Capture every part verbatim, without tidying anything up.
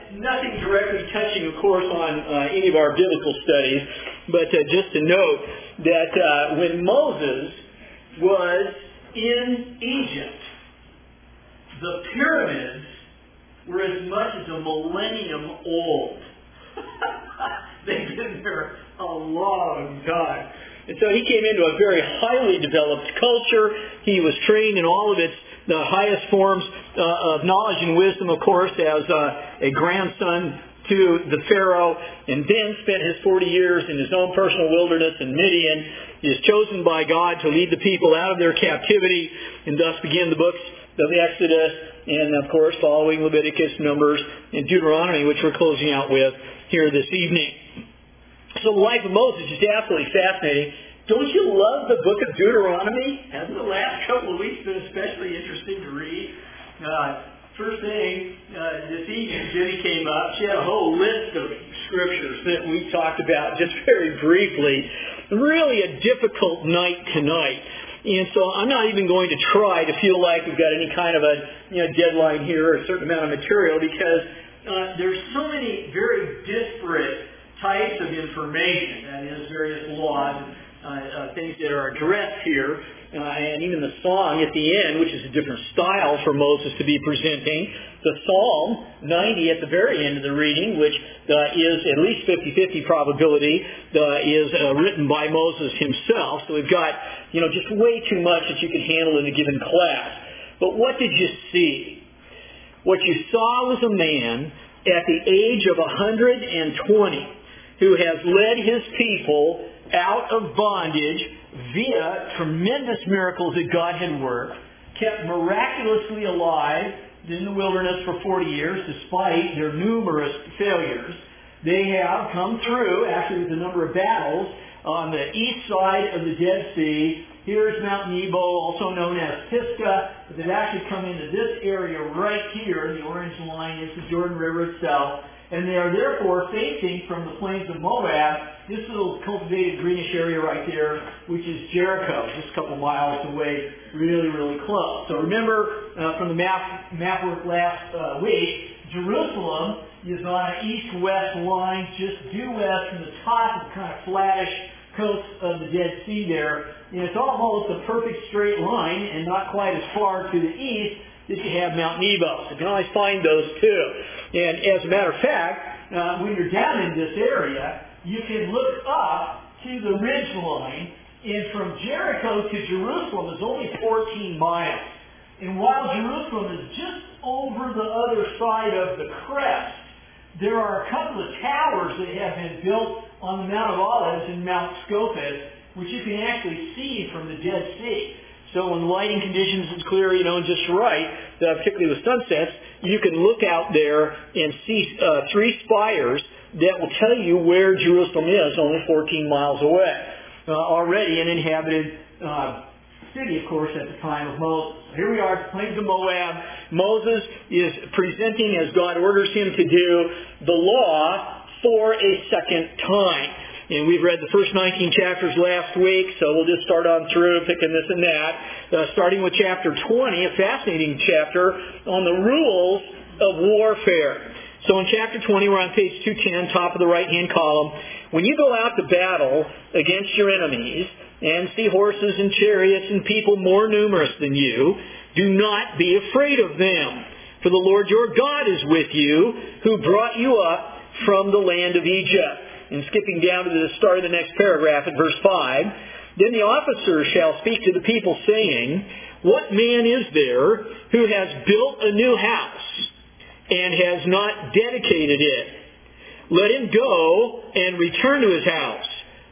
nothing directly touching, of course, on uh, any of our biblical studies, but uh, just to note that uh, when Moses was in Egypt, the pyramids were as much as a millennium old. They've been there a long time. And so he came into a very highly developed culture. He was trained in all of its the highest forms uh, of knowledge and wisdom, of course, as uh, a grandson to the Pharaoh, and then spent his forty years in his own personal wilderness in Midian. He is chosen by God to lead the people out of their captivity, and thus begin the books of the Exodus, and of course following Leviticus, Numbers, and Deuteronomy, which we're closing out with here this evening. So the life of Moses is absolutely fascinating. Don't you love the book of Deuteronomy? Hasn't the last couple of weeks been especially interesting to read? Uh, first thing, uh, this evening Jenny came up. She had a whole list of scriptures that we talked about just very briefly. Really a difficult night tonight. And so I'm not even going to try to feel like we've got any kind of a you know, deadline here or a certain amount of material, because uh, there's so many very disparate types of information, that is, various laws, uh, uh, things that are addressed here, uh, and even the song at the end, which is a different style for Moses to be presenting. The Psalm ninety at the very end of the reading, which uh, is at least fifty-fifty probability, uh, is uh, written by Moses himself. So we've got, you know, just way too much that you can handle in a given class. But what did you see? What you saw was a man at the age of one hundred twenty who has led his people out of bondage via tremendous miracles that God had worked, kept miraculously alive in the wilderness for forty years despite their numerous failures. They have come through, actually with a number of battles, on the east side of the Dead Sea. Here's Mount Nebo, also known as Pisgah. But they've actually come into this area right here. The orange line is the Jordan River itself. And they are therefore facing from the plains of Moab this little cultivated greenish area right there, which is Jericho, just a couple miles away, really, really close. So remember uh, from the map, map work last uh, week, Jerusalem is on an east-west line, just due west from the top of the kind of flattish coast of the Dead Sea there. And it's almost a perfect straight line, and not quite as far to the east that you have Mount Nebo. So you can always find those two. And as a matter of fact, uh, when you're down in this area, you can look up to the ridge line, and from Jericho to Jerusalem is only fourteen miles. And while Jerusalem is just over the other side of the crest, there are a couple of towers that have been built on the Mount of Olives and Mount Scopus, which you can actually see from the Dead Sea. So when lighting conditions is clear, you know, and just right, uh, particularly with sunsets, you can look out there and see uh, three spires that will tell you where Jerusalem is, only fourteen miles away. Uh, already an inhabited uh, city, of course, at the time of Moses. Here we are at the plains of Moab. Moses is presenting, as God orders him to do, the law for a second time. And we've read the first nineteen chapters last week, so we'll just start on through, picking this and that. Uh, starting with chapter twenty, a fascinating chapter on the rules of warfare. So in chapter twenty, we're on page two ten, top of the right-hand column. When you go out to battle against your enemies and see horses and chariots and people more numerous than you, do not be afraid of them. For the Lord your God is with you, who brought you up from the land of Egypt. And skipping down to the start of the next paragraph at verse five, then the officer shall speak to the people, saying, what man is there who has built a new house and has not dedicated it? Let him go and return to his house,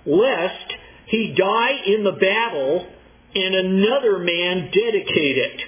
lest he die in the battle and another man dedicate it.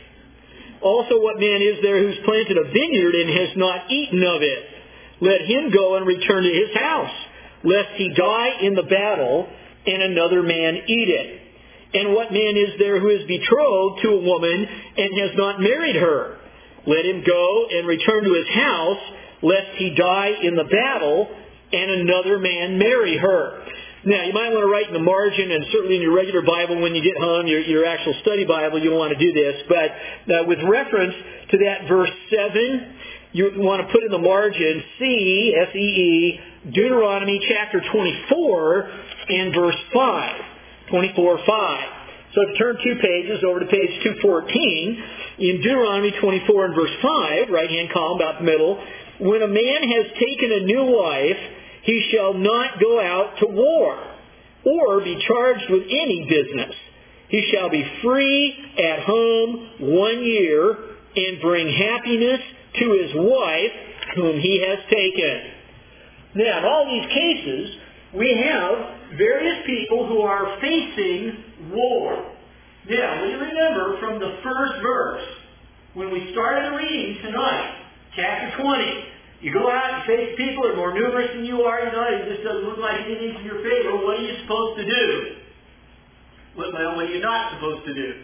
Also, what man is there who's planted a vineyard and has not eaten of it? Let him go and return to his house, lest he die in the battle and another man eat it. And what man is there who is betrothed to a woman and has not married her? Let him go and return to his house, lest he die in the battle and another man marry her. Now, you might want to write in the margin, and certainly in your regular Bible when you get home, your, your actual study Bible, you'll want to do this. But uh, with reference to that verse seven, you want to put in the margin C, S E E, Deuteronomy chapter twenty-four and verse five. twenty-four five. So if you turn two pages over to page two fourteen, in Deuteronomy twenty-four and verse five, right-hand column about the middle, when a man has taken a new wife, he shall not go out to war or be charged with any business. He shall be free at home one year and bring happiness to his wife whom he has taken. Now, in all these cases, we have various people who are facing war. Now, will you remember from the first verse, when we started the reading tonight, chapter twenty, you go out and face people that are more numerous than you are, you know, it just doesn't look like anything's in your favor. What are you supposed to do? Well, what are you not supposed to do?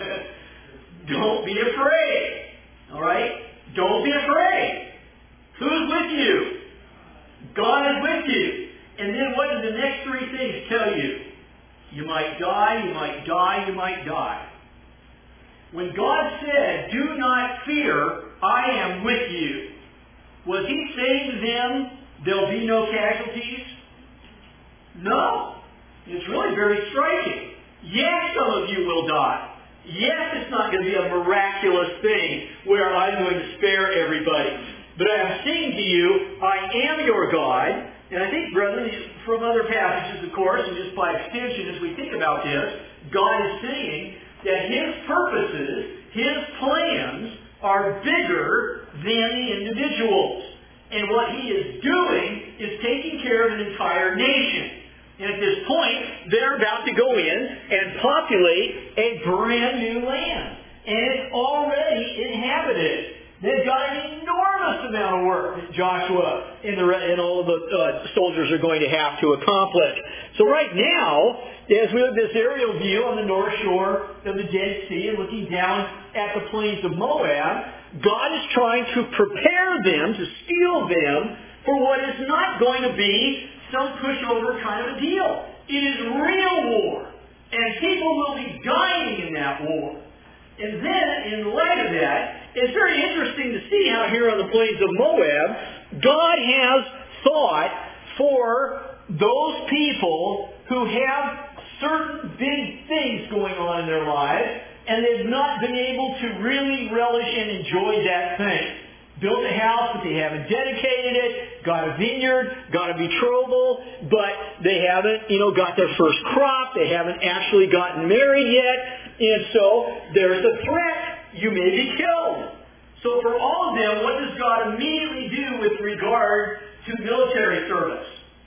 Don't be afraid. All right? Don't be afraid. Who's with you? God is with you. And then what do the next three things tell you? You might die, you might die, you might die. When God said, do not fear, I am with you, was he saying to them, there'll be no casualties? No. It's really very striking. Yes, some of you will die. Yes, it's not going to be a miraculous thing where I'm going to spare everybody. But I'm saying to you, I am your God. And I think, brethren, from other passages, of course, and just by extension as we think about this, God is saying that his purposes, his plans, are bigger than the individuals. And what he is doing is taking care of an entire nation. And at this point, they're about to go in and populate a brand new land. And it's already inhabited. They've got an enormous amount of work that Joshua and, the, and all of the uh, soldiers are going to have to accomplish. So right now, as we have this aerial view on the north shore of the Dead Sea and looking down at the plains of Moab, God is trying to prepare them, to steel them, for what is not going to be some pushover kind of a deal. It is real war. And people will be dying in that war. And then, in light of that, it's very interesting to see how here on the plains of Moab, God has thought for those people who have certain big things going on in their lives, and they've not been able to really relish and enjoy that thing. Built a house, but they haven't dedicated it, got a vineyard, got a betrothal, but they haven't, you know, got their first crop, they haven't actually gotten married yet, and so there's a threat. You may be killed. So for all of them, what does God immediately do with regard to military service?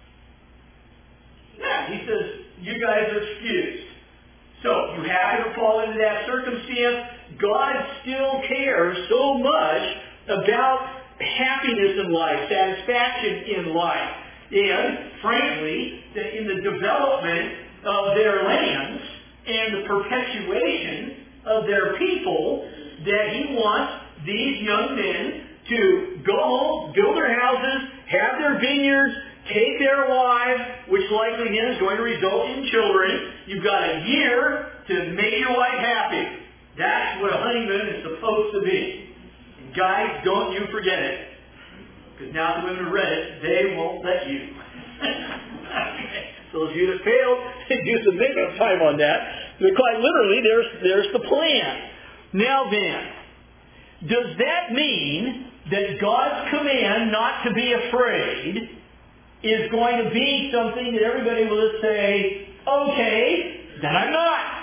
Yeah, he says, you guys are excused. So you happen to fall into that circumstance. God still cares so much about happiness in life, satisfaction in life, and frankly, that in the development of their lands and the perpetuation of their people, that he wants these young men to go home, build their houses, have their vineyards, take their wives, which likely then is going to result in children. You've got a year to make your wife happy. That's what a honeymoon is supposed to be. And guys, don't you forget it. Because now the women have read it, they won't let you. Okay. So those of you that failed, do some makeup time on that. But quite literally, there's, there's the plan. Now then, does that mean that God's command not to be afraid is going to be something that everybody will just say, okay, then I'm not?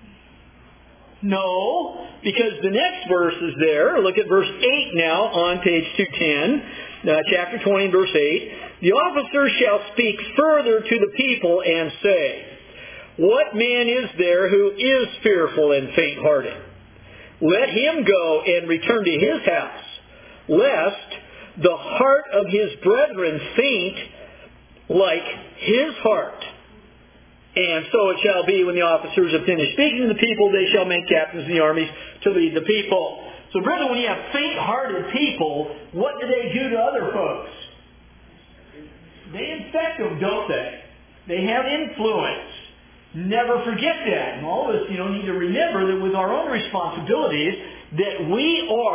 No, because the next verse is there. Look at verse eight now on page two ten, uh, chapter twenty, verse eight. The officer shall speak further to the people and say, what man is there who is fearful and faint-hearted? Let him go and return to his house, lest the heart of his brethren faint like his heart. And so it shall be when the officers have finished speaking to the people, they shall make captains of the armies to lead the people. So brethren, when you have faint-hearted people, what do they do to other folks? They infect them, don't they? They have influence. Never forget that. And all of us, you know, need to remember that with our own responsibilities, that we are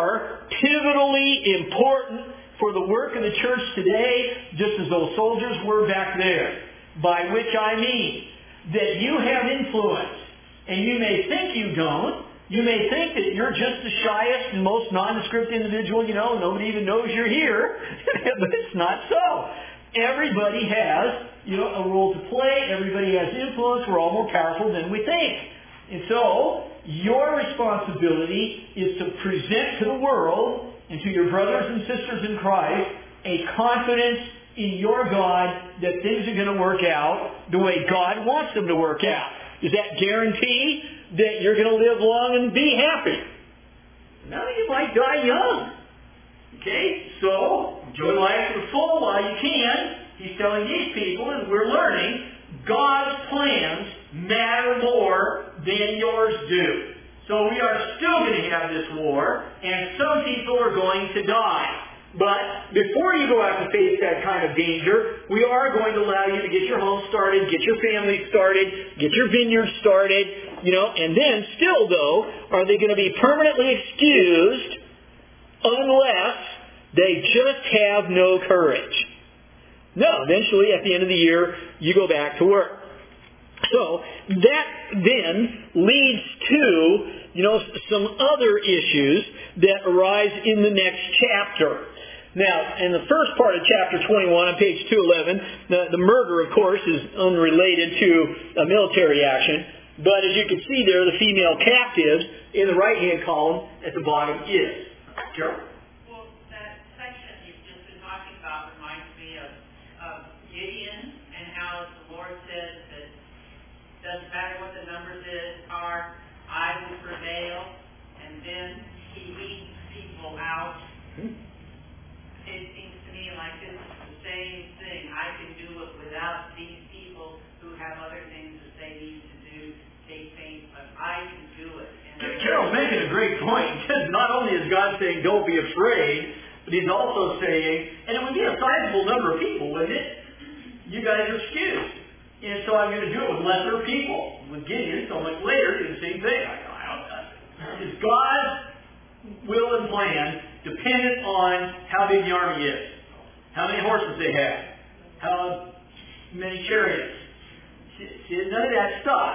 pivotally important for the work of the church today, just as those soldiers were back there. By which I mean that you have influence, and you may think you don't. You may think that you're just the shyest and most nondescript individual, you know, nobody even knows you're here, but it's not so. Everybody has, you know, a role to play. Everybody has influence. We're all more powerful than we think. And so, your responsibility is to present to the world and to your brothers and sisters in Christ a confidence in your God that things are going to work out the way God wants them to work out. Does that guarantee that you're going to live long and be happy? No, you might die young. Okay, so enjoy life to the full while you can. He's telling these people, and we're learning, God's plans matter more than yours do. So we are still going to have this war, and some people are going to die. But before you go out to face that kind of danger, we are going to allow you to get your home started, get your family started, get your vineyard started, you know, and then still, though, are they going to be permanently excused unless they just have no courage? No, eventually at the end of the year, you go back to work. So that then leads to, you know, some other issues that arise in the next chapter. Now, in the first part of chapter twenty-one, on page two eleven, the, the murder, of course, is unrelated to a military action. But as you can see there, the female captives in the right-hand column at the bottom is. Carol? Well, that section you've just been talking about reminds me of, of Gideon and how the Lord says that it doesn't matter what the numbers is, are, I will prevail, and then he leads people out. Hmm. It seems to me like this is the same thing. I can do it without these people who have other things that they need to do, take pains, but I can do it. And Carol's making a great point, because not only is God saying, don't be afraid, but He's also saying, and it would be a sizable number of people, wouldn't it? You guys are excused. And so I'm going to do it with lesser people. With Gideon, so much later, do the same thing. I go, I don't know. It's God's will and plan dependent on how big the army is, how many horses they have, how many chariots. See, none of that stuff.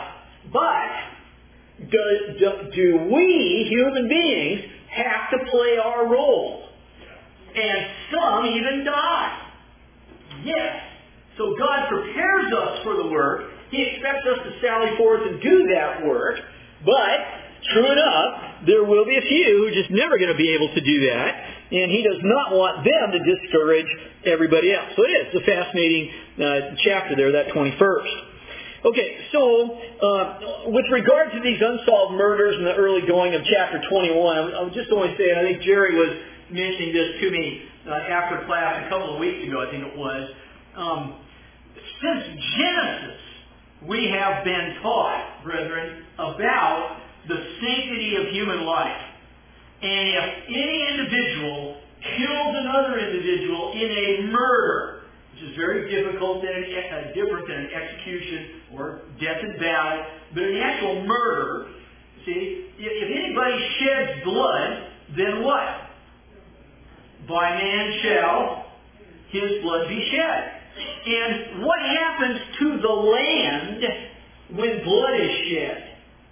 But do, do, do we, human beings, have to play our role? And some even die. Yes. So God prepares us for the work. He expects us to sally forth and do that work. But, true enough, there will be a few who are just never going to be able to do that. And He does not want them to discourage everybody else. So it is a fascinating uh, chapter there, that twenty-first. Okay, so uh, with regard to these unsolved murders and the early going of chapter twenty-one, I was just going to say, and I think Jerry was mentioning this to me uh, after class a couple of weeks ago, I think it was. Um, since Genesis, we have been taught, brethren, about the sanctity of human life. And if any individual kills another individual in a murder, which is very difficult than an, uh, different than an execution or death in battle, but an actual murder, see, if, if anybody sheds blood, then what? By man shall his blood be shed. And what happens to the land when blood is shed?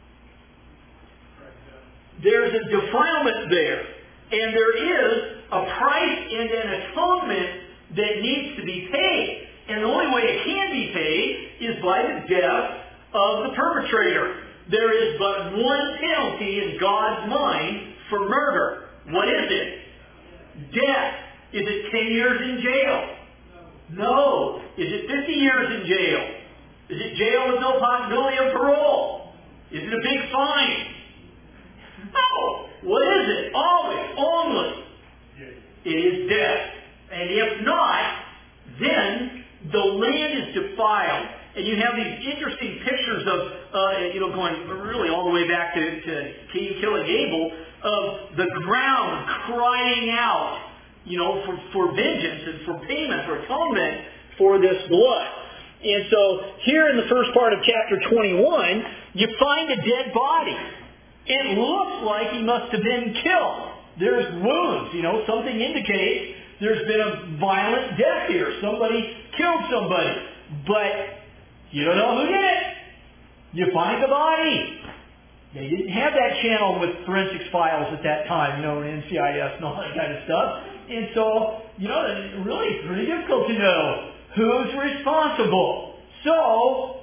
There's a defilement there. And there is a price and an atonement that needs to be paid. And the only way it can be paid is by the death of the perpetrator. There is but one penalty in God's mind for murder. What is it? Death. Is it ten years in jail? No. Is it fifty years in jail? Is it jail with no possibility of parole? Is it a big fine? No. What is it? Always, only. It is death. And if not, then the land is defiled. And you have these interesting pictures of, uh, you know, going really all the way back to, to Cain killing Abel, of the ground crying out, you know, for, for vengeance and for payment, for atonement for this blood. And so here in the first part of chapter twenty-one, you find a dead body. It looks like he must have been killed. there's wounds. You know, something indicates there's been a violent death here. Somebody killed somebody. But you don't know who did it. You find the body. They didn't have that channel with forensics files at that time, you know, N C I S and all that kind of stuff. And so, you know, it's really pretty difficult to know who's responsible. So,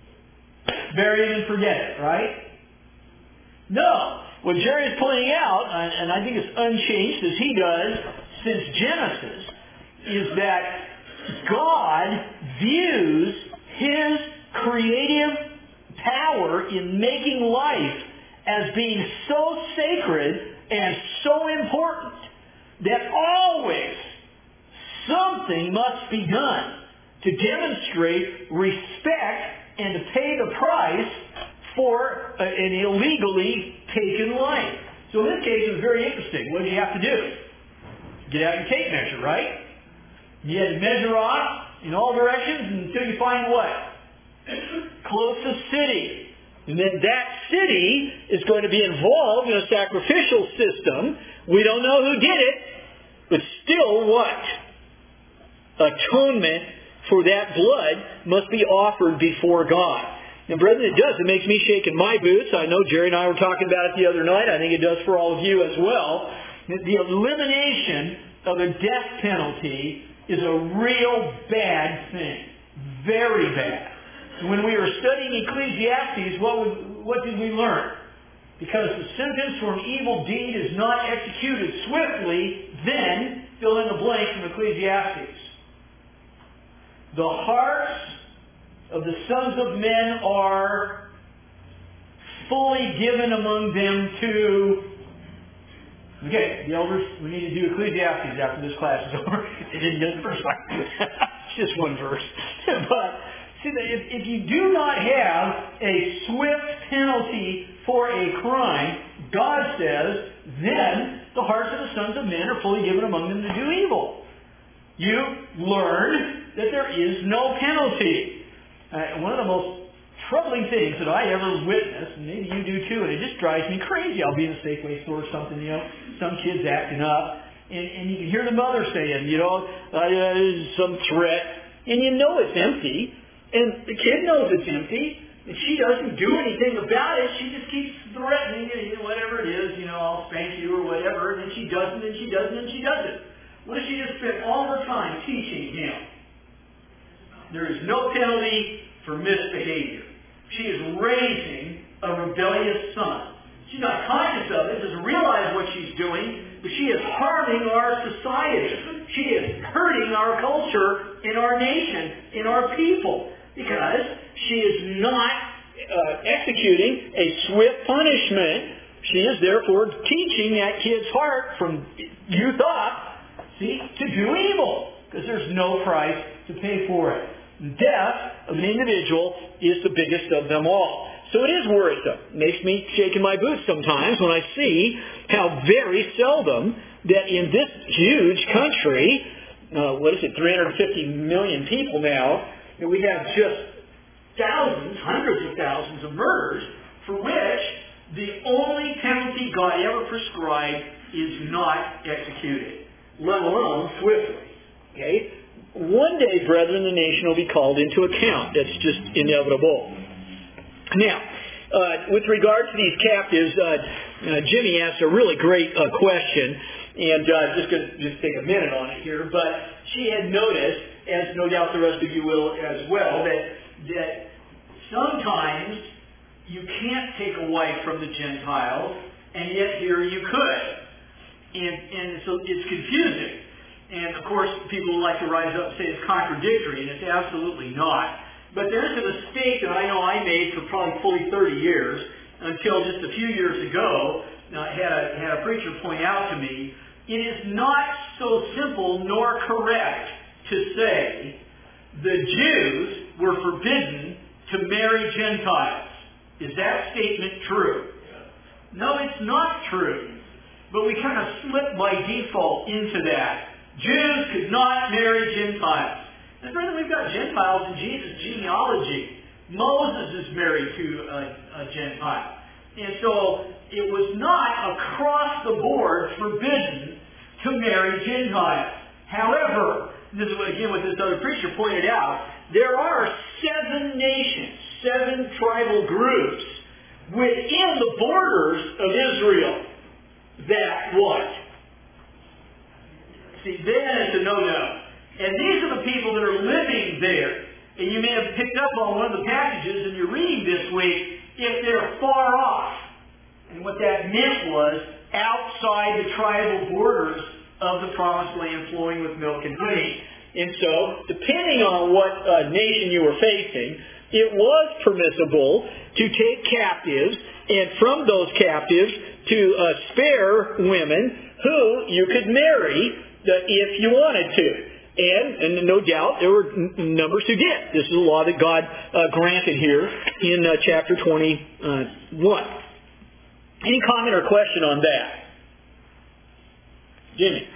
bury it and forget it, right? No. What Jerry is pointing out, and I think it's unchanged as he does since Genesis, is that God views His creative power in making life as being so sacred and so important that always something must be done to demonstrate respect and to pay the price for an illegally taken life. So in this case, it was very interesting. What did you have to do? Get out your tape measure, right? You had to measure off in all directions until you find what? Closest city. And then that city is going to be involved in a sacrificial system. We don't know who did it, but still what? Atonement for that blood must be offered before God. And brethren, it does. It makes me shake in my boots. I know Jerry and I were talking about it the other night. I think it does for all of you as well. The elimination of a death penalty is a real bad thing. Very bad. When we were studying Ecclesiastes, what, would, what did we learn? Because the sentence for an evil deed is not executed swiftly, then fill in the blank from Ecclesiastes. The hearts of the sons of men are fully given among them to... Okay, the elders, we need to do Ecclesiastes after this class is over. They didn't get it the first time. It's just one verse. But see, if, if you do not have a swift penalty for a crime, God says, then the hearts of the sons of men are fully given among them to do evil. You learn that there is no penalty. Uh, one of the most troubling things that I ever witnessed, and maybe you do too, and it just drives me crazy. I'll be in a Safeway store or something, you know, some kid's acting up, and, and you can hear the mother saying, you know, uh, some threat, and you know it's empty, and the kid knows it's empty, and she doesn't do anything about it. She just keeps threatening it, whatever it is, you know, I'll spank you or whatever, and then she doesn't, and she doesn't, and she doesn't. What does she just spend all her time teaching him? There is no penalty for misbehavior. She is raising a rebellious son. She's not conscious of it, doesn't realize what she's doing, but she is harming our society. She is hurting our culture, in our nation, in our people, because she is not uh, executing a swift punishment. She is therefore teaching that kid's heart from youth up, see, to do evil, because there's no price to pay for it. Death of an individual is the biggest of them all. So it is worrisome. It makes me shake in my boots sometimes when I see how very seldom that in this huge country, uh, what is it, three hundred fifty million people now, that we have just thousands, hundreds of thousands of murders for which the only penalty God ever prescribed is not executed, let alone swiftly. Okay? One day, brethren, the nation will be called into account. That's just inevitable. Now, uh, with regard to these captives, uh, uh, Jimmy asked a really great uh, question, and uh, just going to just take a minute on it here. But she had noticed, as no doubt the rest of you will as well, that that sometimes you can't take a wife from the Gentiles, and yet here you could, and and so it's confusing. And, of course, people like to rise up and say it's contradictory, and it's absolutely not. But there's a mistake that I know I made for probably fully thirty years, until just a few years ago, I had a, had a preacher point out to me, it is not so simple nor correct to say the Jews were forbidden to marry Gentiles. Is that statement true? No, it's not true. But we kind of slip by default into that. Jews could not marry Gentiles. And brother, we've got Gentiles in Jesus' genealogy. Moses is married to a, a Gentile. And so it was not across the board forbidden to marry Gentiles. However, this is what, again what this other preacher pointed out, there are seven nations, seven tribal groups within the borders of Israel that what? See, then it's a no-no. And these are the people that are living there. And you may have picked up on one of the passages in your reading this week, if they're far off. And what that meant was outside the tribal borders of the promised land flowing with milk and honey. And so, depending on what uh, nation you were facing, it was permissible to take captives, and from those captives to uh, spare women who you could marry uh, if you wanted to. And, and no doubt there were n- numbers who did. This is a law that God uh, granted here in uh, chapter twenty-one. Any comment or question on that? Jimmy?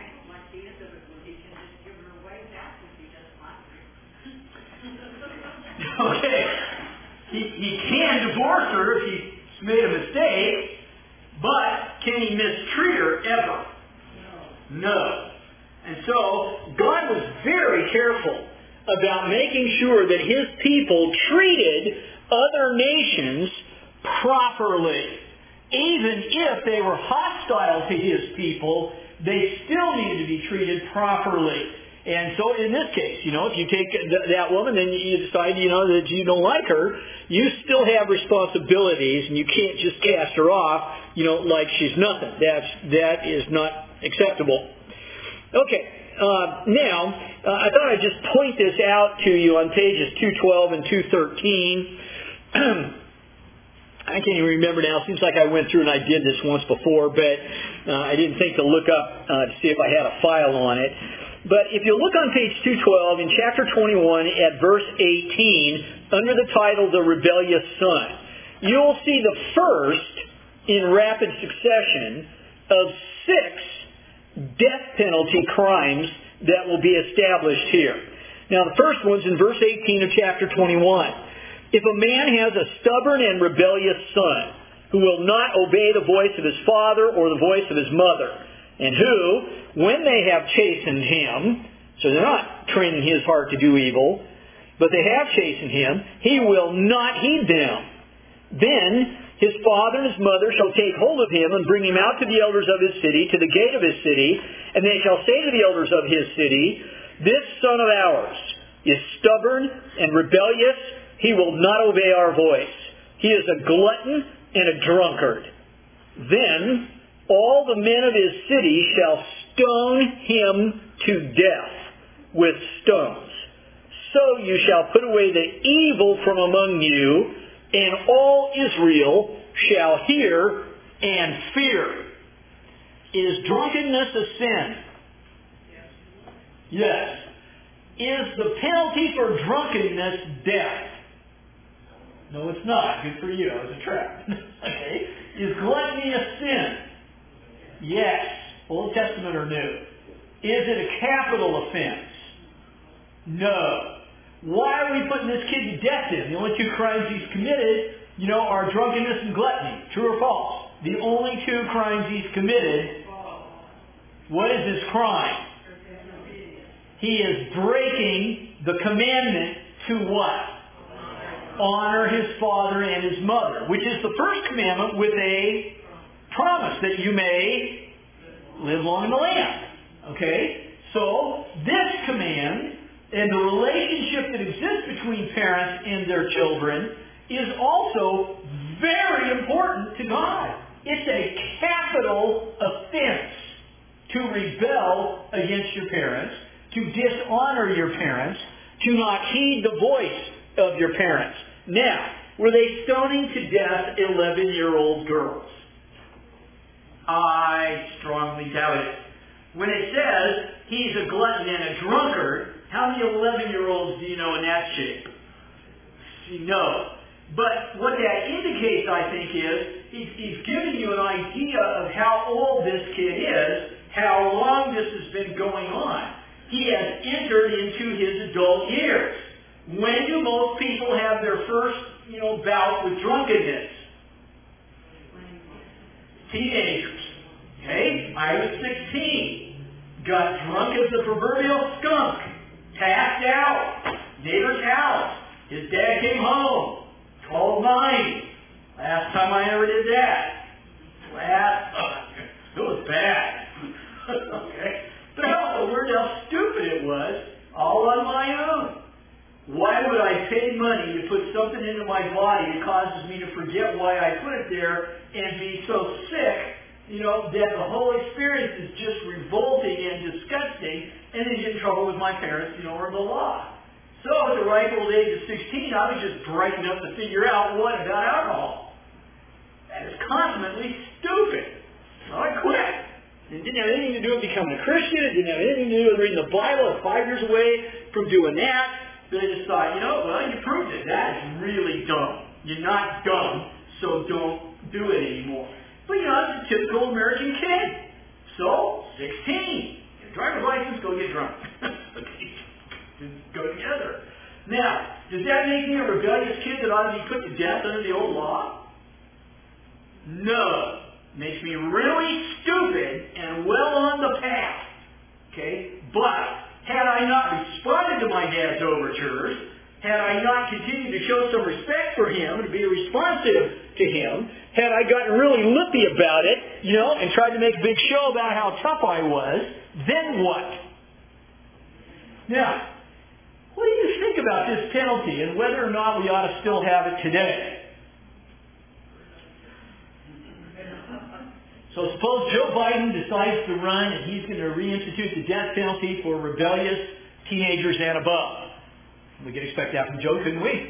Okay. He, he can divorce her if he's made a mistake, but can he mistreat her ever? No. No. And so, God was very careful about making sure that His people treated other nations properly. Even if they were hostile to His people, they still needed to be treated properly. And so in this case, you know, if you take th- that woman and you decide, you know, that you don't like her, you still have responsibilities and you can't just cast her off, you know, like she's nothing. That's, that is not acceptable. Okay, uh, now, uh, I thought I'd just point this out to you on pages two twelve and two thirteen. I can't even remember now. It seems like I went through and I did this once before, but uh, I didn't think to look up uh, to see if I had a file on it. But if you look on page two twelve in chapter twenty-one at verse eighteen, under the title, The Rebellious Son, you'll see the first in rapid succession of six death penalty crimes that will be established here. Now the first one's in verse eighteen of chapter twenty-one. If a man has a stubborn and rebellious son who will not obey the voice of his father or the voice of his mother, and who, when they have chastened him, so they're not training his heart to do evil, but they have chastened him, he will not heed them. Then his father and his mother shall take hold of him and bring him out to the elders of his city, to the gate of his city, and they shall say to the elders of his city, This son of ours is stubborn and rebellious. He will not obey our voice. He is a glutton and a drunkard. Then all the men of his city shall stone him to death with stones. So you shall put away the evil from among you, and all Israel shall hear and fear. Is drunkenness a sin? Yes. Is the penalty for drunkenness death? No, it's not. Good for you. It was a trap. Okay. Is gluttony a sin? Yes. Old Testament or New? Is it a capital offense? No. Why are we putting this kid to death then? The only two crimes he's committed, you know, are drunkenness and gluttony. True or false? The only two crimes he's committed. What is his crime? He is breaking the commandment to what? Honor his father and his mother, which is the first commandment with a promise that you may live long in the land. Okay? So, this command and the relationship that exists between parents and their children is also very important to God. It's a capital offense to rebel against your parents, to dishonor your parents, to not heed the voice of your parents. Now, were they stoning to death eleven-year-old girls? I strongly doubt it. When it says he's a glutton and a drunkard, how many eleven-year-olds do you know in that shape? You know. But what that indicates, I think, is he's, he's giving you an idea of how old this kid is, how long this has been going on. He has entered into his adult years. When do most people have their first, you know, bout with drunkenness? teenagers. Okay? I was sixteen. Got drunk as the proverbial skunk. Passed out. Neighbor's house. His dad came home. Called mine. Last time I ever did that. Last time. It was bad. Okay? But how the word how stupid it was, all on my own. Why would I pay money to put something into my body that causes me to forget why I put it there and be so sick, you know, that the whole experience is just revolting and disgusting, and then get in trouble with my parents, you know, or the law. So at the ripe old age of sixteen, I was just bright enough to figure out what about alcohol. That is consummately stupid. So I quit. It didn't have anything to do with becoming a Christian. It didn't have anything to do with reading the Bible. I was five years away from doing that. But I just thought, you know, well, you proved it. That is really dumb. You're not dumb, so don't do it anymore. But, you know, I was a typical American kid. So, sixteen. Get a driver's license, go get drunk. Go together. Now, does that make me a rebellious kid that ought to be put to death under the old law? No. Makes me really stupid and well on the path. Okay? But, had I not responded to my dad's overtures, had I not continued to show some respect for him and to be responsive to him, had I gotten really lippy about it, you know, and tried to make a big show about how tough I was, then what? Now, what do you think about this penalty and whether or not we ought to still have it today? So suppose Joe Biden decides to run and he's going to reinstitute the death penalty for rebellious teenagers and above. We could expect that from Joe, couldn't we?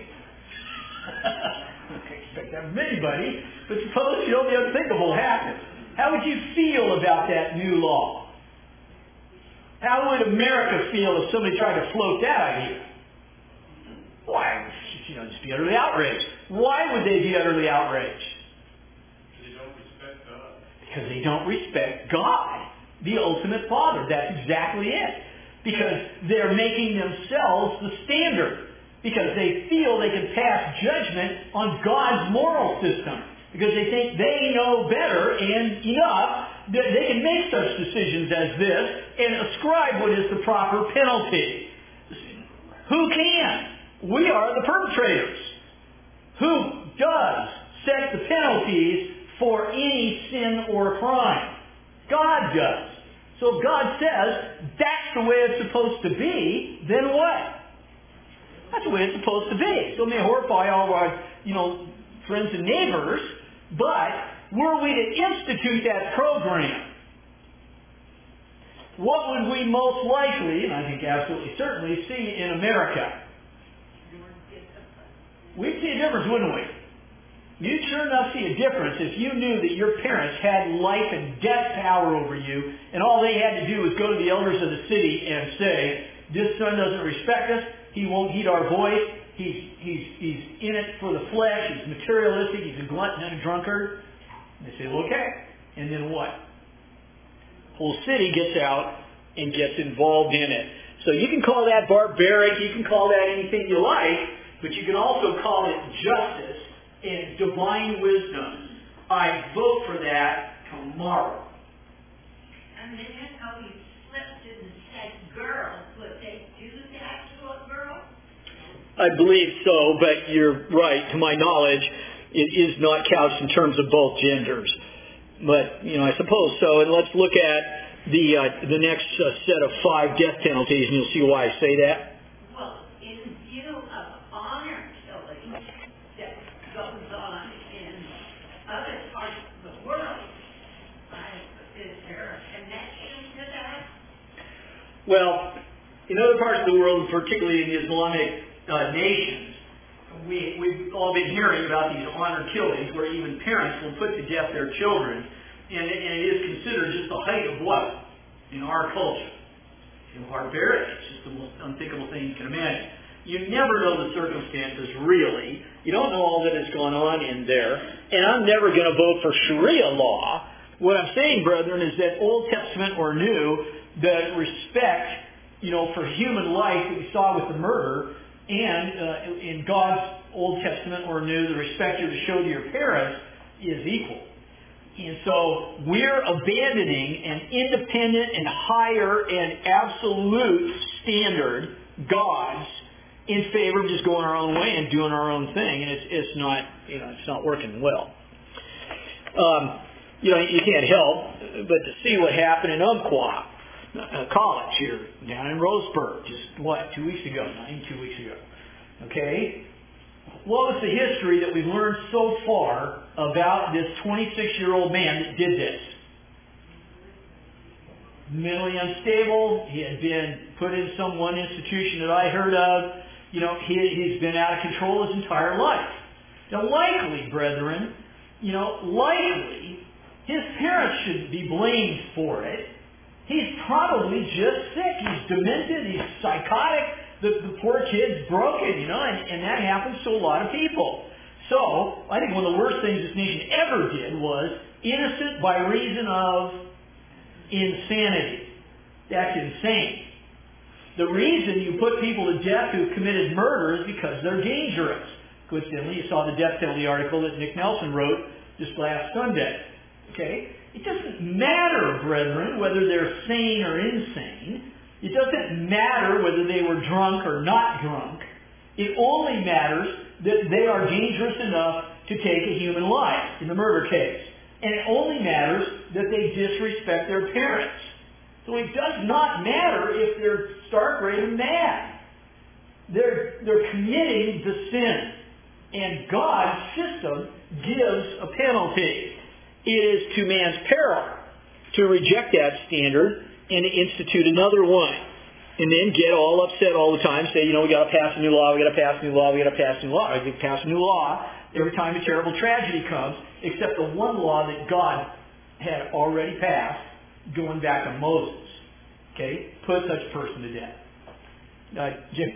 We could expect that from anybody. But suppose, you know, the unthinkable happens. How would you feel about that new law? How would America feel if somebody tried to float that idea? Why, you know, just be utterly outraged. Why would they be utterly outraged? Because they don't respect God, the ultimate Father. That's exactly it. Because they're making themselves the standard. Because they feel they can pass judgment on God's moral system. Because they think they know better and enough that they can make such decisions as this and ascribe what is the proper penalty. Who can? We are the perpetrators. Who does set the penalties for any sin or crime? God does. So if God says that's the way it's supposed to be, then what? That's the way it's supposed to be. So it may horrify all of our, you know, friends and neighbors, but were we to institute that program, what would we most likely, and I think absolutely certainly, see in America? We'd see a difference, wouldn't we? You'd sure enough see a difference if you knew that your parents had life and death power over you, and all they had to do was go to the elders of the city and say, this son doesn't respect us, he won't heed our voice, he's, he's, he's in it for the flesh, he's materialistic, he's a glutton and a drunkard. And they say, well, okay. And then what? The whole city gets out and gets involved in it. So you can call that barbaric, you can call that anything you like, but you can also call it justice and divine wisdom. I vote for that tomorrow. And then how you slipped and said girl. Would they do that to a girl? I believe so, but you're right. To my knowledge, it is not couched in terms of both genders. But, you know, I suppose so. And let's look at the uh, the next uh, set of five death penalties, and you'll see why I say that. Well, in view of honor killing that goes on in other parts of the world, uh, is there a connection to that? Well, in other parts of the world, particularly in the Islamic uh, nations, we, we've all been hearing about these honor killings where even parents will put to death their children, and, and it is considered just the height of what? In our culture. You know, barbaric. It's just the most unthinkable thing you can imagine. You never know the circumstances, really. You don't know all that has gone on in there. And I'm never going to vote for Sharia law. What I'm saying, brethren, is that Old Testament or New, the respect, you know, for human life that we saw with the murder, and uh, in God's Old Testament or New, the respect you're to show to your parents is equal. And so we're abandoning an independent and higher and absolute standard, God's, in favor of just going our own way and doing our own thing, and it's it's not you know it's not working well. Um, you know you can't help but to see what happened in Umpqua uh, College here down in Roseburg just what two weeks ago, not even two weeks ago. Okay, what was the history that we've learned so far about this twenty-six-year-old man that did this? Mentally unstable. He had been put in some one institution that I heard of. You know, he, he's been out of control his entire life. Now, likely, brethren, you know, likely, his parents should be blamed for it. He's probably just sick. He's demented. He's psychotic. The, the poor kid's broken, you know, and, and that happens to a lot of people. So, I think one of the worst things this nation ever did was innocent by reason of insanity. That's insane. The reason you put people to death who have committed murder is because they're dangerous. Coincidentally, you saw the death penalty article that Nick Nelson wrote just last Sunday. Okay? It doesn't matter, brethren, whether they're sane or insane. It doesn't matter whether they were drunk or not drunk. It only matters that they are dangerous enough to take a human life in the murder case. And it only matters that they disrespect their parents. So it does not matter if they're stark raving mad. They're, they're committing the sin. And God's system gives a penalty. It is to man's peril to reject that standard and to institute another one. And then get all upset all the time, say, you know, we got to pass a new law, we got to pass a new law, we got to pass a new law. We pass a new law every time a terrible tragedy comes, except the one law that God had already passed going back to Moses. Okay? Put such a person to death. Uh, Jim?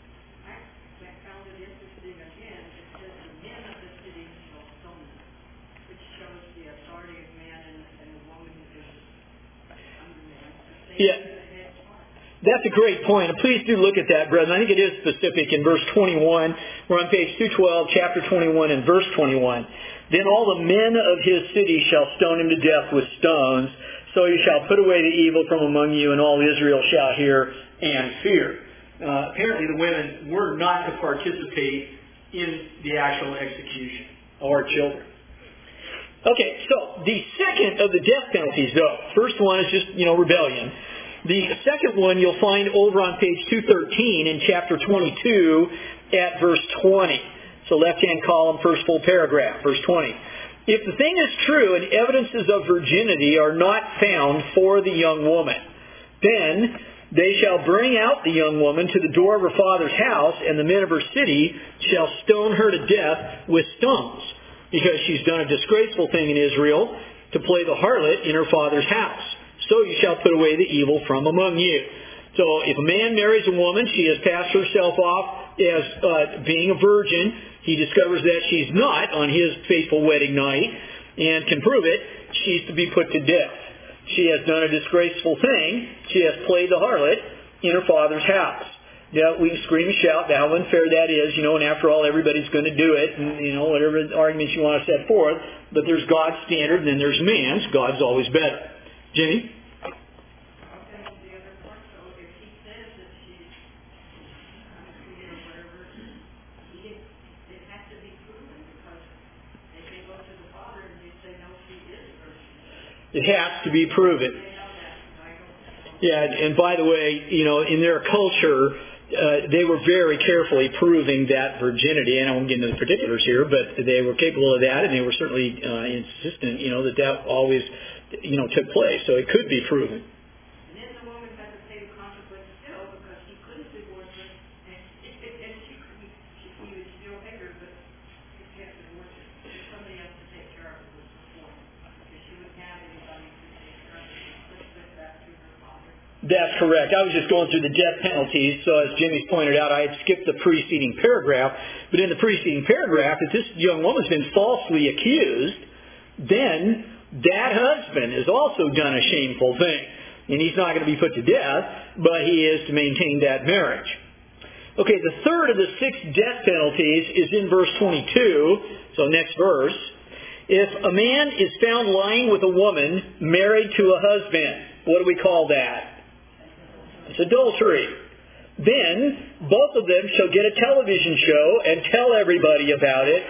I found it interesting again. It says the men of the city shall stone them, which shows the authority of man and, and the woman who is under man. Yeah. That's a great point. And please do look at that, brethren. I think it is specific in verse twenty-one. We're on page two twelve, chapter twenty-one, and verse twenty-one. Then all the men of his city shall stone him to death with stones. So you shall put away the evil from among you, and all Israel shall hear and fear. Uh, apparently the women were not to participate in the actual execution, or children. Okay, so the second of the death penalties, though, first one is just, you know, rebellion. The second one you'll find over on page two thirteen in chapter twenty-two at verse twenty. So left-hand column, first full paragraph, verse twenty. If the thing is true and evidences of virginity are not found for the young woman, then they shall bring out the young woman to the door of her father's house, and the men of her city shall stone her to death with stones, because she's done a disgraceful thing in Israel to play the harlot in her father's house. So you shall put away the evil from among you. So if a man marries a woman, she has passed herself off as uh, being a virgin. He discovers that she's not on his faithful wedding night and can prove it. She's to be put to death. She has done a disgraceful thing. She has played the harlot in her father's house. Yeah, we can scream and shout how unfair that is, you know, and after all, everybody's going to do it, and, you know, whatever arguments you want to set forth. But there's God's standard, and then there's man's. God's always better. Jenny? It has to be proven. Yeah, and by the way, you know, in their culture, uh, they were very carefully proving that virginity, and I won't get into the particulars here, but they were capable of that, and they were certainly uh, insistent, you know, that that always, you know, took place. So it could be proven. And then the woman had to pay the consequence still because he couldn't divorce her, and, and she couldn't, she, he would still beg her, but he had to divorce her. Somebody else to take care of her was before, because she wouldn't have anybody to take care of her. She pushed that to her father. That's correct. I was just going through the death penalties, so as Jimmy's pointed out, I had skipped the preceding paragraph, but in the preceding paragraph, if this young woman's been falsely accused, then that husband has also done a shameful thing. And he's not going to be put to death, but he is to maintain that marriage. Okay, the third of the six death penalties is in verse twenty-two, so next verse. If a man is found lying with a woman married to a husband, what do we call that? It's adultery. Then both of them shall get a television show and tell everybody about it.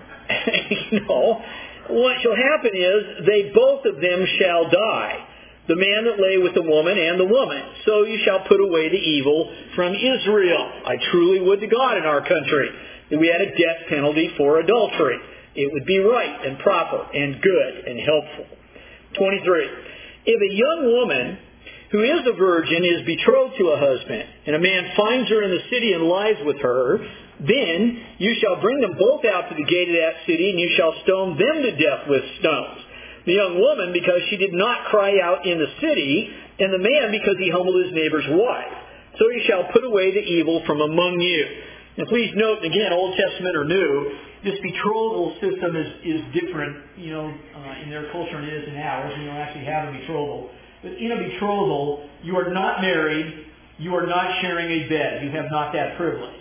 You know, what shall happen is they both of them shall die. The man that lay with the woman and the woman. So you shall put away the evil from Israel. I truly would to God in our country that we had a death penalty for adultery. It would be right and proper and good and helpful. twenty-three. If a young woman who is a virgin is betrothed to a husband, and a man finds her in the city and lies with her, then you shall bring them both out to the gate of that city, and you shall stone them to death with stones. The young woman, because she did not cry out in the city, and the man, because he humbled his neighbor's wife. So you shall put away the evil from among you. Now please note, again, Old Testament or New, this betrothal system is, is different, you know, uh, in their culture than it is in ours. We don't actually have a betrothal. But in a betrothal, you are not married, you are not sharing a bed. You have not that privilege.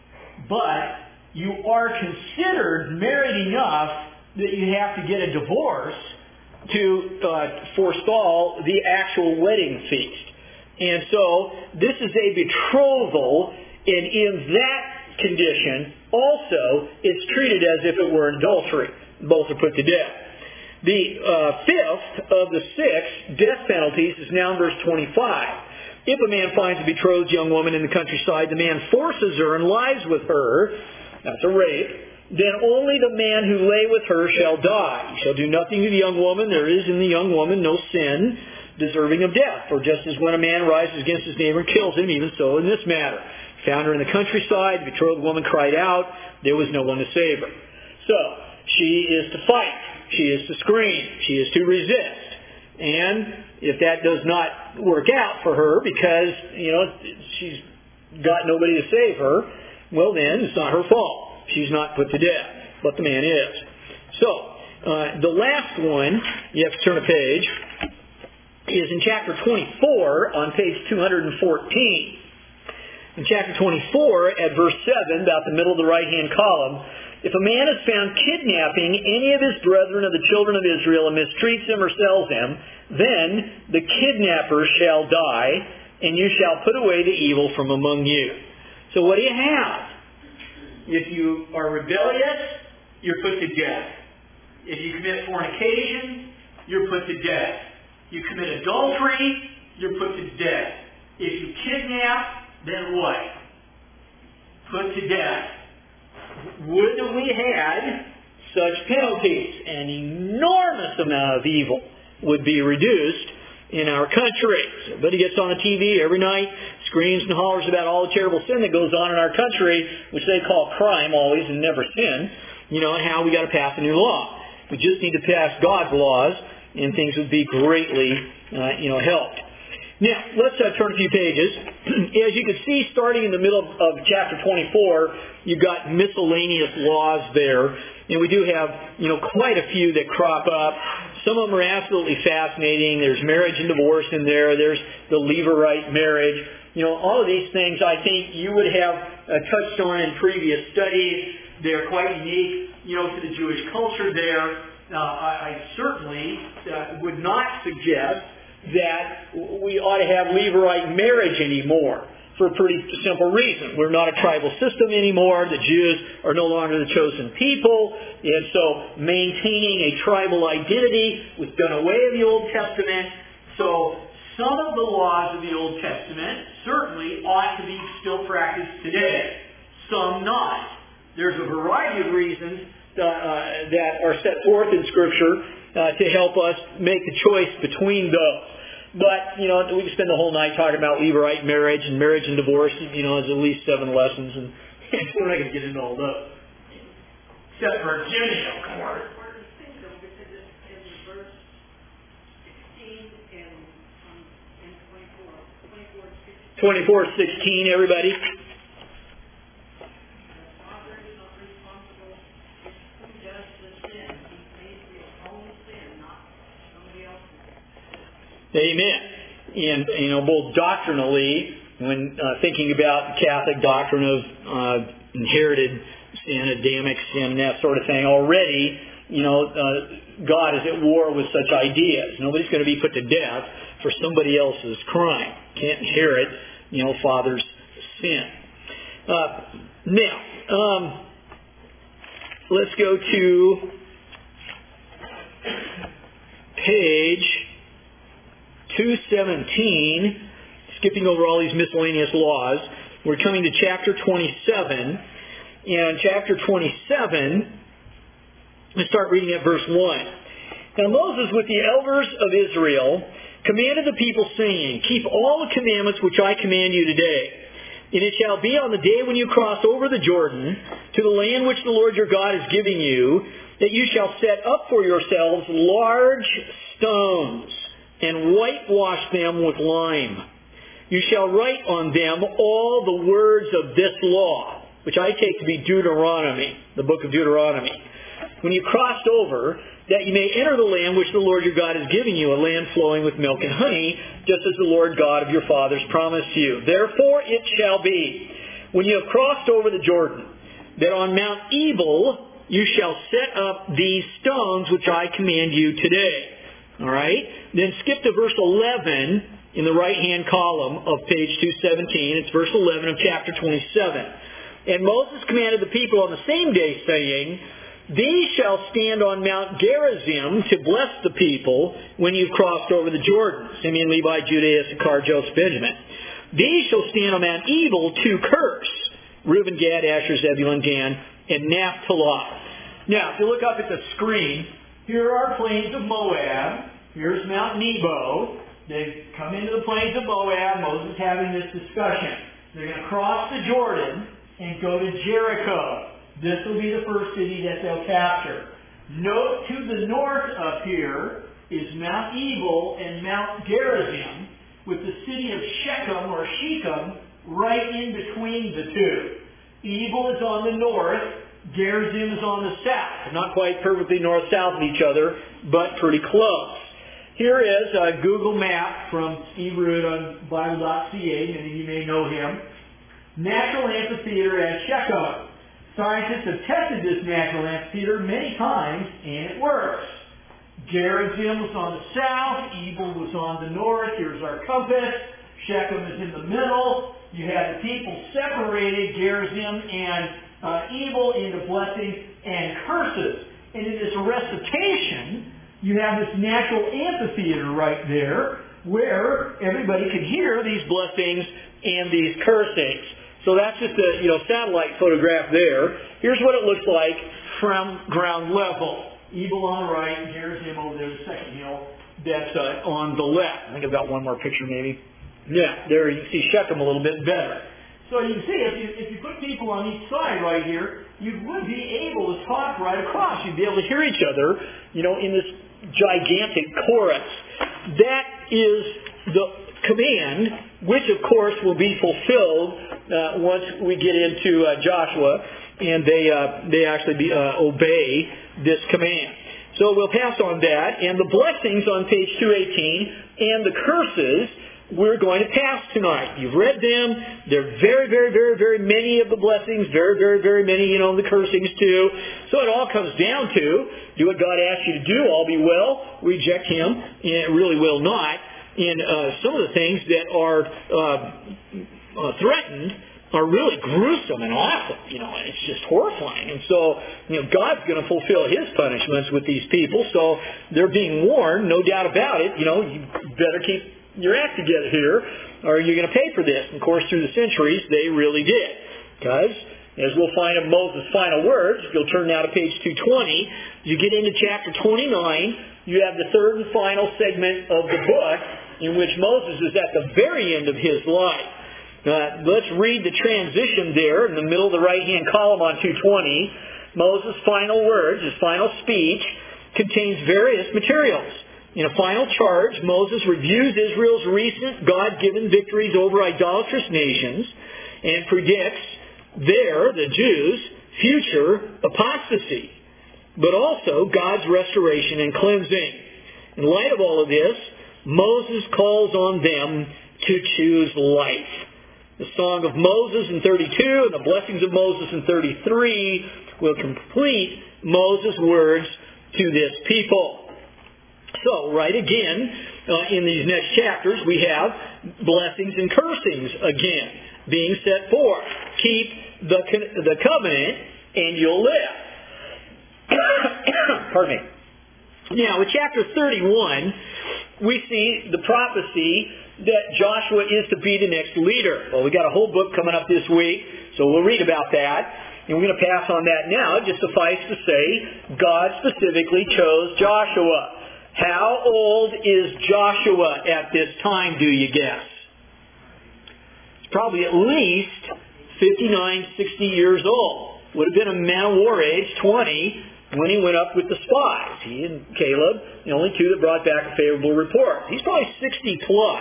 But you are considered married enough that you have to get a divorce to uh, forestall the actual wedding feast. And so this is a betrothal, and in that condition, also, it's treated as if it were adultery. Both are put to death. The uh, fifth of the six death penalties is now in verse twenty-five. If a man finds a betrothed young woman in the countryside, the man forces her and lies with her, that's a rape, then only the man who lay with her shall die. He shall do nothing to the young woman. There is in the young woman no sin deserving of death. For just as when a man rises against his neighbor and kills him, even so in this matter. Found her in the countryside, the betrothed woman cried out, there was no one to save her. So, she is to fight. She is to scream. She is to resist. And if that does not work out for her because, you know, she's got nobody to save her, well then, it's not her fault. She's not put to death, but the man is. So, uh, the last one, you have to turn a page, is in chapter twenty-four on page two hundred fourteen. In chapter twenty-four, at verse seven, about the middle of the right-hand column, if a man is found kidnapping any of his brethren of the children of Israel and mistreats him or sells him, then the kidnapper shall die, and you shall put away the evil from among you. So what do you have? If you are rebellious, you're put to death. If you commit fornication, you're put to death. You commit adultery, you're put to death. If you kidnap, then what? Put to death. Would that we had such penalties. An enormous amount of evil would be reduced in our country. Somebody gets on the T V every night, screams and hollers about all the terrible sin that goes on in our country, which they call crime always and never sin, you know, and how we got to pass a new law. We just need to pass God's laws, and things would be greatly, uh, you know, helped. Now, let's uh, turn a few pages. As you can see, starting in the middle of, of chapter twenty-four, you've got miscellaneous laws there. And we do have, you know, quite a few that crop up. Some of them are absolutely fascinating. There's marriage and divorce in there. There's the Levirate marriage. You know, all of these things I think you would have uh, touched on in previous studies. They're quite unique, you know, to the Jewish culture there. Uh, I, I certainly uh, would not suggest that we ought to have Levirate marriage anymore for a pretty simple reason. We're not a tribal system anymore. The Jews are no longer the chosen people. And so maintaining a tribal identity was done away in the Old Testament. So some of the laws of the Old Testament certainly ought to be still practiced today. Some not. There's a variety of reasons uh, uh, that are set forth in Scripture uh, to help us make the choice between those. But, you know, we can spend the whole night talking about Levirate marriage and marriage and divorce. You know, there's at least seven lessons, and we're not going to get into all those. Except for Jimmy, of course. twenty-four sixteen, everybody. Amen. And, you know, both doctrinally, when uh, thinking about the Catholic doctrine of uh, inherited sin, Adamic sin, and that sort of thing, already you know, uh, God is at war with such ideas. Nobody's going to be put to death for somebody else's crime. Can't inherit, you know, father's sin. Uh, now, um, let's go to page two seventeen, skipping over all these miscellaneous laws. We're coming to chapter twenty-seven. And chapter twenty-seven, let's start reading at verse one. Now Moses with the elders of Israel commanded the people, saying, Keep all the commandments which I command you today. And it shall be on the day when you cross over the Jordan to the land which the Lord your God is giving you, that you shall set up for yourselves large stones and whitewash them with lime. You shall write on them all the words of this law, which I take to be Deuteronomy, the book of Deuteronomy. When you crossed over, that you may enter the land which the Lord your God is giving you, a land flowing with milk and honey, just as the Lord God of your fathers promised you. Therefore it shall be, when you have crossed over the Jordan, that on Mount Ebal you shall set up these stones which I command you today. All right? Then skip to verse eleven in the right-hand column of page two seventeen. It's verse eleven of chapter twenty-seven. And Moses commanded the people on the same day, saying, These shall stand on Mount Gerizim to bless the people when you've crossed over the Jordan. Simeon, Levi, Judah, Issachar, Joseph, Benjamin. These shall stand on Mount Ebal to curse. Reuben, Gad, Asher, Zebulun, Dan, and Naphtali. Now, if you look up at the screen, here are plains of Moab. Here's Mount Nebo. They've come into the plains of Moab. Moses is having this discussion. They're going to cross the Jordan and go to Jericho. This will be the first city that they'll capture. Note to the north up here is Mount Ebal and Mount Gerizim, with the city of Shechem or Shechem right in between the two. Ebal is on the north, Gerizim is on the south. Not quite perfectly north-south of each other, but pretty close. Here is a Google map from Steve Root on Bible dot C A. Many of you may know him. Natural amphitheater at Shechem. Scientists have tested this natural amphitheater many times, and it works. Gerizim was on the south, Ebal was on the north. Here's our compass. Shechem is in the middle. You have the people separated, Gerizim and uh, Ebal, into blessings and curses. And in this recitation, you have this natural amphitheater right there where everybody could hear these blessings and these cursings. So that's just a you know satellite photograph there. Here's what it looks like from ground level. Ebal on the right, Gerizim over there, the second hill that's uh, on the left. I think I've got one more picture maybe. Yeah, there you can see Shechem a little bit better. So you can see if you, if you put people on each side right here, you would be able to talk right across. You'd be able to hear each other, you know, in this gigantic chorus. That is the command, which of course will be fulfilled uh, once we get into uh, Joshua and they uh, they actually be, uh, obey this command. So we'll pass on that. And the blessings on page two eighteen and the curses we're going to pass tonight. You've read them. They're very, very, very, very many of the blessings. Very, very, very many, you know, the cursings too. So it all comes down to, do what God asks you to do, all be well, reject Him, and it really will not. And uh, some of the things that are uh, uh, threatened are really gruesome and awful. You know, it's just horrifying. And so, you know, God's going to fulfill His punishments with these people. So they're being warned, no doubt about it. You know, you better keep your act together here, or you're going to pay for this. And of course, through the centuries, they really did. Because, as we'll find in Moses' final words, if you'll turn now to page two twenty, you get into chapter twenty-nine, you have the third and final segment of the book, in which Moses is at the very end of his life. Uh, let's read the transition there in the middle of the right-hand column on two twenty. Moses' final words, his final speech, contains various materials. In a final charge, Moses reviews Israel's recent God-given victories over idolatrous nations and predicts their, the Jews, future apostasy, but also God's restoration and cleansing. In light of all of this, Moses calls on them to choose life. The Song of Moses in thirty-two and the Blessings of Moses in thirty-three will complete Moses' words to this people. So, right again, uh, in these next chapters, we have blessings and cursings again being set forth. Keep the, the covenant and you'll live. Pardon me. Now, in chapter thirty-one, we see the prophecy that Joshua is to be the next leader. Well, we got a whole book coming up this week, so we'll read about that. And we're going to pass on that now. Just suffice to say, God specifically chose Joshua. How old is Joshua at this time, do you guess? It's probably at least fifty-nine, sixty years old. Would have been a man of war age, twenty, when he went up with the spies. He and Caleb, the only two that brought back a favorable report. He's probably sixty plus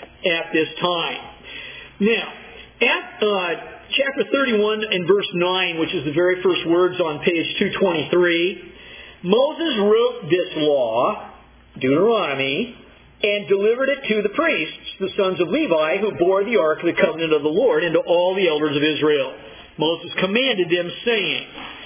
at this time. Now, at uh, chapter thirty-one and verse nine, which is the very first words on page two twenty-three, Moses wrote this law, Deuteronomy, and delivered it to the priests, the sons of Levi, who bore the ark of the covenant of the Lord, and to all the elders of Israel. Moses commanded them, saying,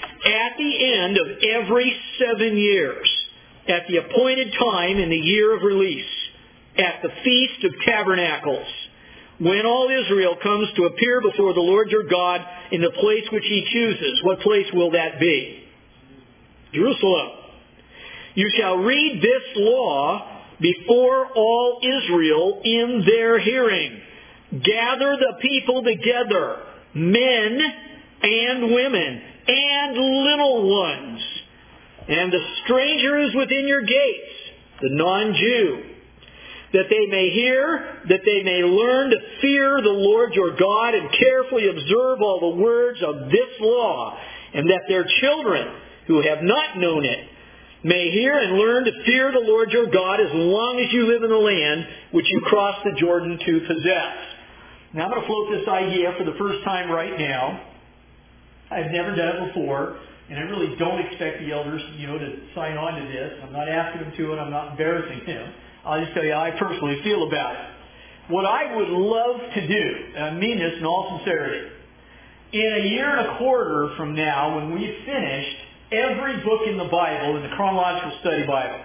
at the end of every seven years, at the appointed time in the year of release, at the Feast of Tabernacles, when all Israel comes to appear before the Lord your God in the place which He chooses. What place will that be? Jerusalem. You shall read this law before all Israel in their hearing. Gather the people together, men and women, and little ones, and the stranger is within your gates, the non-Jew, that they may hear, that they may learn to fear the Lord your God and carefully observe all the words of this law, and that their children, who have not known it, may hear and learn to fear the Lord your God as long as you live in the land which you cross the Jordan to possess. Now I'm going to float this idea for the first time right now. I've never done it before, and I really don't expect the elders, you know, to sign on to this. I'm not asking them to, and I'm not embarrassing them. I'll just tell you how I personally feel about it. What I would love to do, and I mean this in all sincerity, in a year and a quarter from now, when we've finished every book in the Bible, in the chronological study Bible,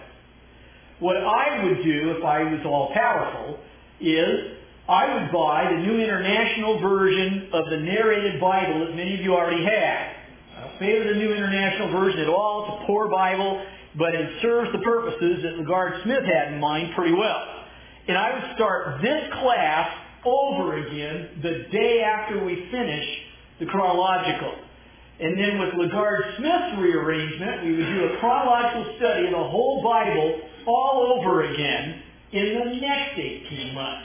what I would do if I was all powerful is I would buy the New International Version of the narrated Bible that many of you already have. I don't favor the New International Version at all. It's a poor Bible, but it serves the purposes that LaGard Smith had in mind pretty well. And I would start this class over again the day after we finish the chronological. And then with LaGard Smith's rearrangement, we would do a chronological study of the whole Bible all over again in the next eighteen months.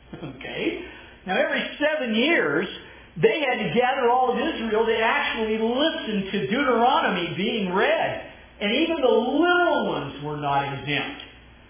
Okay? Now every seven years, they had to gather all of Israel to actually listen to Deuteronomy being read. And even the little ones were not exempt.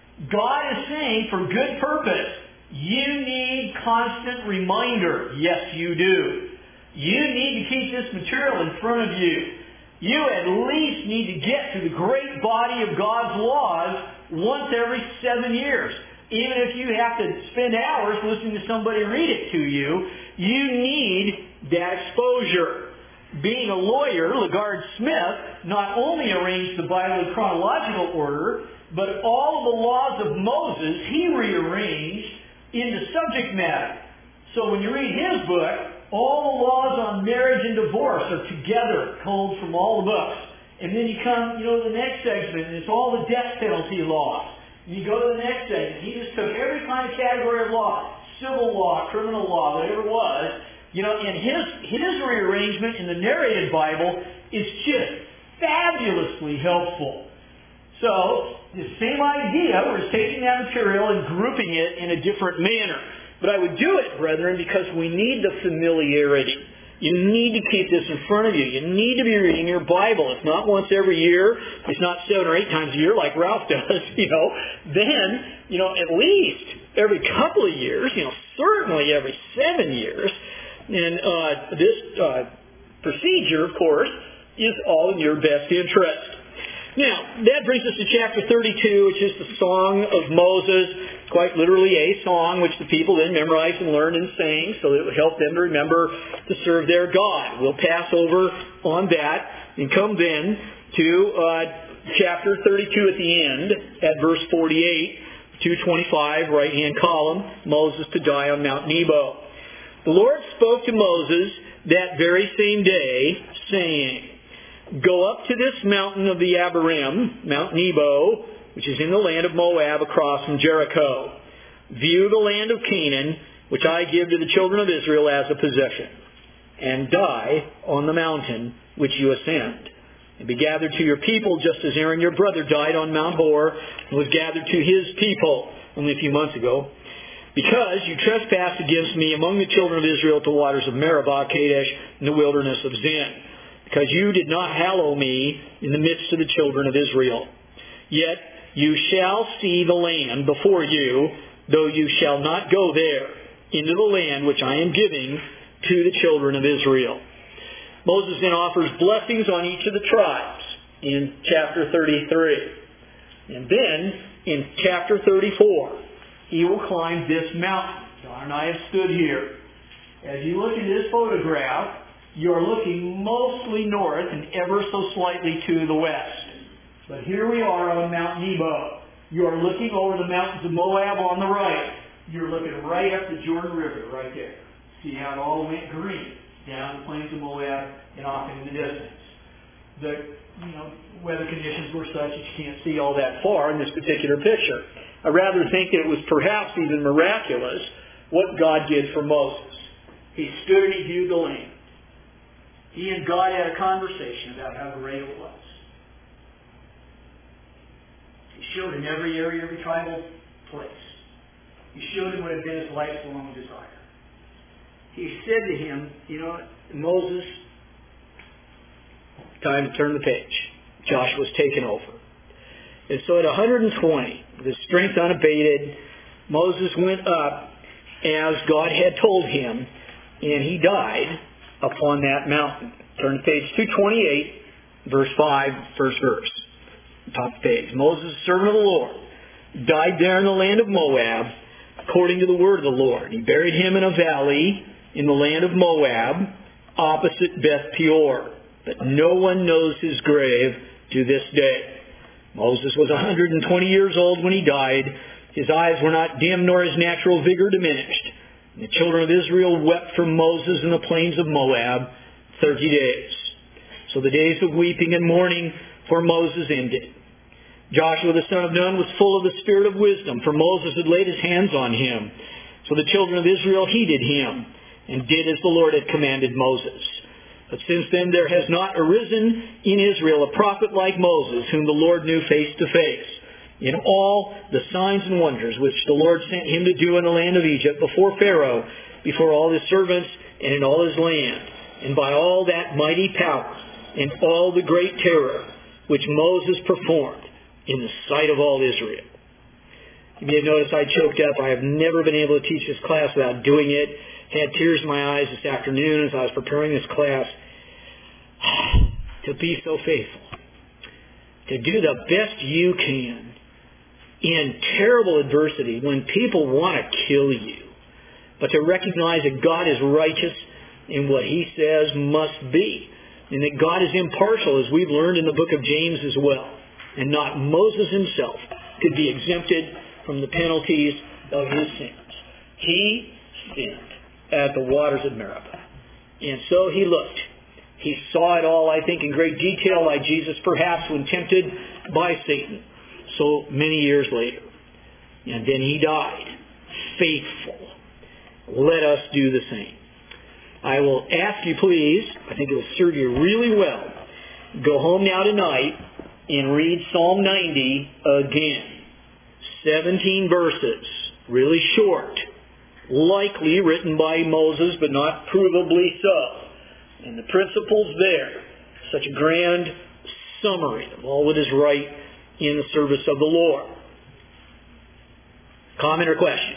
God is saying, for good purpose, you need constant reminder. Yes, you do. You need to keep this material in front of you. You at least need to get to the great body of God's laws once every seven years. Even if you have to spend hours listening to somebody read it to you, you need that exposure. Being a lawyer, LaGard Smith not only arranged the Bible in chronological order, but all of the laws of Moses he rearranged into subject matter. So when you read his book, all the laws on marriage and divorce are together, culled from all the books. And then you come, you know, to the next segment, and it's all the death penalty laws. And you go to the next segment. He just took every kind of category of law, civil law, criminal law, whatever it was. You know, and his, his rearrangement in the narrated Bible is just fabulously helpful. So, the same idea, we're just taking that material and grouping it in a different manner. But I would do it, brethren, because we need the familiarity. You need to keep this in front of you. You need to be reading your Bible. It's not once every year. It's not seven or eight times a year like Ralph does, you know. Then, you know, at least every couple of years, you know, certainly every seven years. And uh, this uh, procedure, of course, is all in your best interest. Now, that brings us to chapter thirty-two, which is the Song of Moses. Quite literally a song which the people then memorized and learned and sang, so that it would help them to remember to serve their God. We'll pass over on that and come then to uh, chapter thirty-two at the end, at verse forty-eight, two twenty-five, right-hand column, Moses to die on Mount Nebo. The Lord spoke to Moses that very same day, saying, Go up to this mountain of the Abarim, Mount Nebo, which is in the land of Moab across from Jericho. View the land of Canaan, which I give to the children of Israel as a possession, and die on the mountain which you ascend. And be gathered to your people, just as Aaron your brother died on Mount Hor, and was gathered to his people only a few months ago. Because you trespassed against me among the children of Israel to waters of Meribah, Kadesh, in the wilderness of Zin. Because you did not hallow me in the midst of the children of Israel. Yet you shall see the land before you, though you shall not go there, into the land which I am giving to the children of Israel. Moses then offers blessings on each of the tribes in chapter thirty-three. And then in chapter thirty-four, he will climb this mountain. John and I have stood here. As you look at this photograph, you are looking mostly north and ever so slightly to the west. But here we are on Mount Nebo. You are looking over the mountains of Moab on the right. You're looking right up the Jordan River right there. See how it all went green down the plains of Moab and off into the distance. The you know, weather conditions were such that you can't see all that far in this particular picture. I rather think that it was perhaps even miraculous what God did for Moses. He stood and he viewed the land. He and God had a conversation about how great it was. He showed him every area, every tribal place. He showed him what had been his lifelong desire. He said to him, you know, Moses, time to turn the page. Joshua's taken over. And so at one hundred twenty, with his strength unabated, Moses went up as God had told him, and he died upon that mountain. Turn to page two twenty-eight, verse five, first verse. Top of the page. Moses, servant of the Lord, died there in the land of Moab, according to the word of the Lord. He buried him in a valley in the land of Moab, opposite Beth Peor. But no one knows his grave to this day. Moses was one hundred twenty years old when he died. His eyes were not dim, nor his natural vigor diminished. And the children of Israel wept for Moses in the plains of Moab thirty days. So the days of weeping and mourning for Moses ended. Joshua the son of Nun was full of the spirit of wisdom, for Moses had laid his hands on him. So the children of Israel heeded him, and did as the Lord had commanded Moses. But since then there has not arisen in Israel a prophet like Moses, whom the Lord knew face to face, in all the signs and wonders which the Lord sent him to do in the land of Egypt, before Pharaoh, before all his servants, and in all his land, and by all that mighty power, and all the great terror which Moses performed in the sight of all Israel. You may have noticed I choked up. I have never been able to teach this class without doing it. Had tears in my eyes this afternoon as I was preparing this class. To be so faithful. To do the best you can in terrible adversity when people want to kill you. But to recognize that God is righteous in what He says must be. And that God is impartial, as we've learned in the book of James as well. And not Moses himself could be exempted from the penalties of his sins. He sinned at the waters of Meribah. And so he looked. He saw it all, I think, in great detail, like Jesus perhaps when tempted by Satan so many years later. And then he died, faithful. Let us do the same. I will ask you, please, I think it will serve you really well, go home now tonight and read Psalm ninety again. seventeen verses, really short, likely written by Moses, but not provably so. And the principles there, such a grand summary of all that is right in the service of the Lord. Comment or question?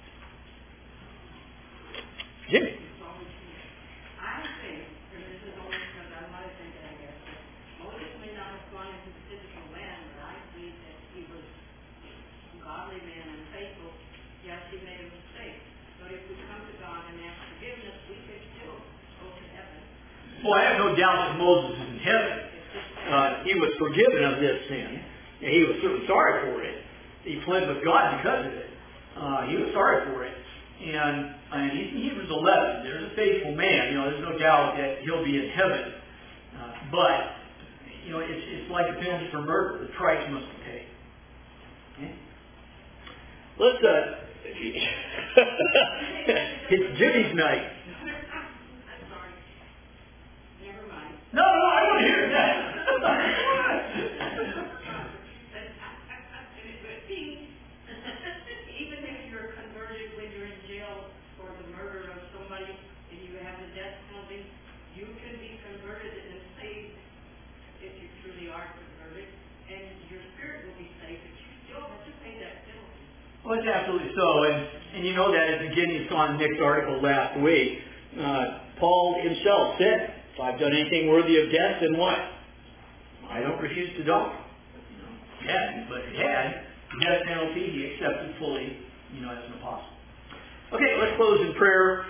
Jimmy? I think, and this is only because I might have thinking, I guess, that Moses may not have gone into the physical land, but I believe that he was a godly man and faithful. Yes, he made a mistake. But if we come to God and ask forgiveness, we can still go to heaven. Well, I have no doubt that Moses is in heaven. Uh, he was forgiven of this sin. And he was certainly sorry for it. He pled with God because of it. Uh, he was sorry for it. And, and he's in Hebrews eleven. There's a faithful man. You know, there's no doubt that he'll be in heaven. Uh, but, you know, it's, it's like a penalty for murder. The price must be paid. Okay? Let's, uh, it's Jimmy's night. I'm sorry. Never mind. No, no, I want to hear that. Even if you're converted when you're in jail for the murder of somebody and you have the death penalty, you can be converted and saved if you truly are converted, and your spirit will be saved, but you still have to pay that penalty. Well, it's absolutely so. And, and you know that as again you saw in Nick's article last week. Uh, Paul himself said, if I've done anything worthy of death, then what? I don't refuse to die. You know, he hadn't, but he had. He had a penalty he accepted fully, you know, as an apostle. Okay, let's close in prayer.